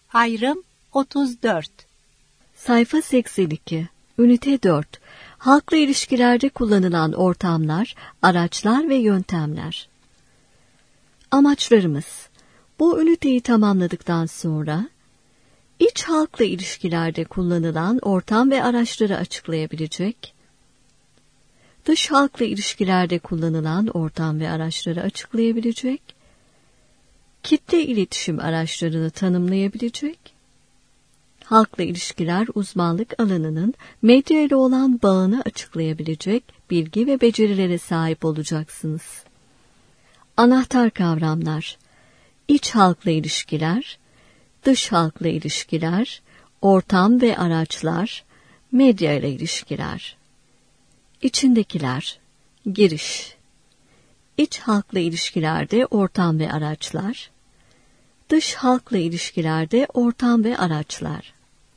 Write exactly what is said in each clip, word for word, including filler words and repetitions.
Ayrım otuz dört. Sayfa seksen iki. Ünite dört. Halkla ilişkilerde kullanılan ortamlar, araçlar ve yöntemler. Amaçlarımız. Bu üniteyi tamamladıktan sonra iç halkla ilişkilerde kullanılan ortam ve araçları açıklayabilecek, dış halkla ilişkilerde kullanılan ortam ve araçları açıklayabilecek, kitle iletişim araçlarını tanımlayabilecek, halkla ilişkiler uzmanlık alanının medya ile olan bağını açıklayabilecek bilgi ve becerilere sahip olacaksınız. Anahtar kavramlar: İç halkla ilişkiler, dış halkla ilişkiler, ortam ve araçlar, medya ile ilişkiler. İçindekiler: Giriş. İç halkla ilişkilerde ortam ve araçlar, dış halkla ilişkilerde ortam ve araçlar.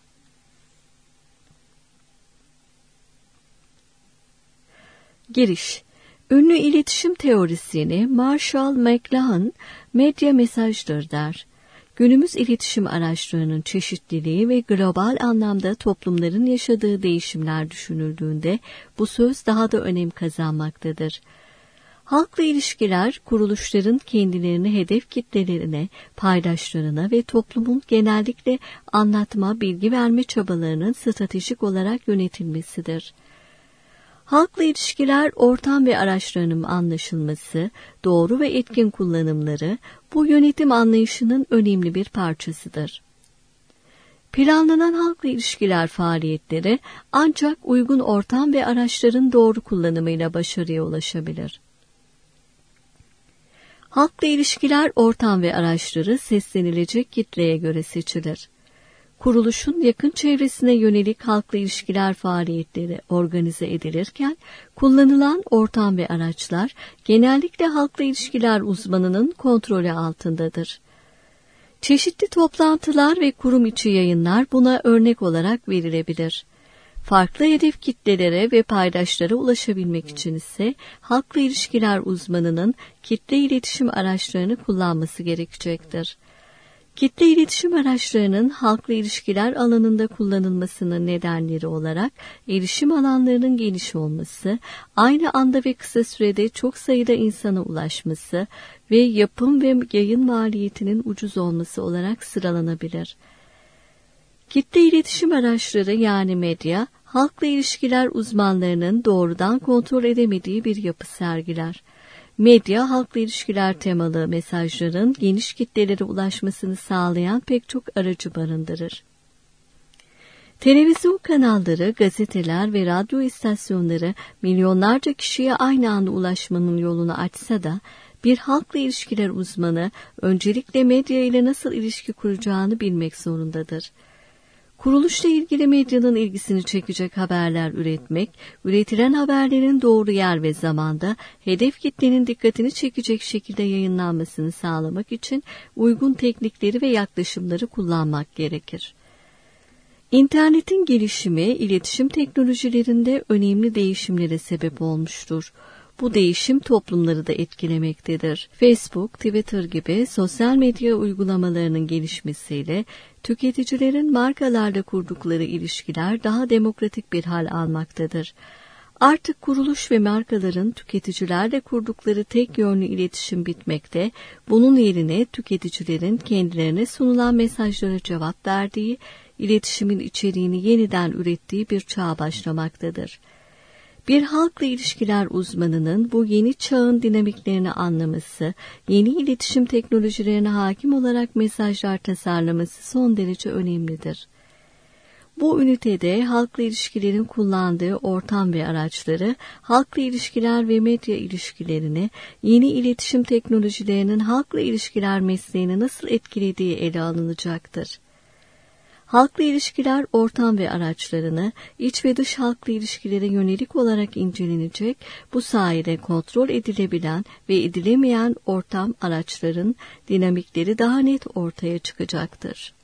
Giriş. Ünlü iletişim teorisyeni Marshall McLuhan, medya mesajdır der. Günümüz iletişim araçlarının çeşitliliği ve global anlamda toplumların yaşadığı değişimler düşünüldüğünde bu söz daha da önem kazanmaktadır. Halkla ilişkiler, kuruluşların kendilerini hedef kitlelerine, paydaşlarına ve toplumun genellikle anlatma, bilgi verme çabalarının stratejik olarak yönetilmesidir. Halkla ilişkiler, ortam ve araçlarının anlaşılması, doğru ve etkin kullanımları bu yönetim anlayışının önemli bir parçasıdır. Planlanan halkla ilişkiler faaliyetleri ancak uygun ortam ve araçların doğru kullanımıyla başarıya ulaşabilir. Halkla ilişkiler ortam ve araçları seslenilecek kitleye göre seçilir. Kuruluşun yakın çevresine yönelik halkla ilişkiler faaliyetleri organize edilirken, kullanılan ortam ve araçlar genellikle halkla ilişkiler uzmanının kontrolü altındadır. Çeşitli toplantılar ve kurum içi yayınlar buna örnek olarak verilebilir. Farklı hedef kitlelere ve paydaşlara ulaşabilmek için ise halkla ilişkiler uzmanının kitle iletişim araçlarını kullanması gerekecektir. Kitle iletişim araçlarının halkla ilişkiler alanında kullanılmasının nedenleri olarak erişim alanlarının geniş olması, aynı anda ve kısa sürede çok sayıda insana ulaşması ve yapım ve yayın maliyetinin ucuz olması olarak sıralanabilir. Kitle iletişim araçları yani medya, halkla ilişkiler uzmanlarının doğrudan kontrol edemediği bir yapı sergiler. Medya, halkla ilişkiler temalı mesajların geniş kitlelere ulaşmasını sağlayan pek çok aracı barındırır. Televizyon kanalları, gazeteler ve radyo istasyonları milyonlarca kişiye aynı anda ulaşmanın yolunu açsa da, bir halkla ilişkiler uzmanı öncelikle medya ile nasıl ilişki kuracağını bilmek zorundadır. Kuruluşla ilgili medyanın ilgisini çekecek haberler üretmek, üretilen haberlerin doğru yer ve zamanda hedef kitlenin dikkatini çekecek şekilde yayınlanmasını sağlamak için uygun teknikleri ve yaklaşımları kullanmak gerekir. İnternetin gelişimi, iletişim teknolojilerinde önemli değişimlere sebep olmuştur. Bu değişim toplumları da etkilemektedir. Facebook, Twitter gibi sosyal medya uygulamalarının gelişmesiyle tüketicilerin markalarla kurdukları ilişkiler daha demokratik bir hal almaktadır. Artık kuruluş ve markaların tüketicilerle kurdukları tek yönlü iletişim bitmekte, bunun yerine tüketicilerin kendilerine sunulan mesajlara cevap verdiği, iletişimin içeriğini yeniden ürettiği bir çağ başlamaktadır. Bir halkla ilişkiler uzmanının bu yeni çağın dinamiklerini anlaması, yeni iletişim teknolojilerine hakim olarak mesajlar tasarlaması son derece önemlidir. Bu ünitede halkla ilişkilerin kullandığı ortam ve araçları, halkla ilişkiler ve medya ilişkilerini, yeni iletişim teknolojilerinin halkla ilişkiler mesleğini nasıl etkilediği ele alınacaktır. Halkla ilişkiler ortam ve araçlarını iç ve dış halkla ilişkilere yönelik olarak incelenecek, bu sayede kontrol edilebilen ve edilemeyen ortam araçların dinamikleri daha net ortaya çıkacaktır.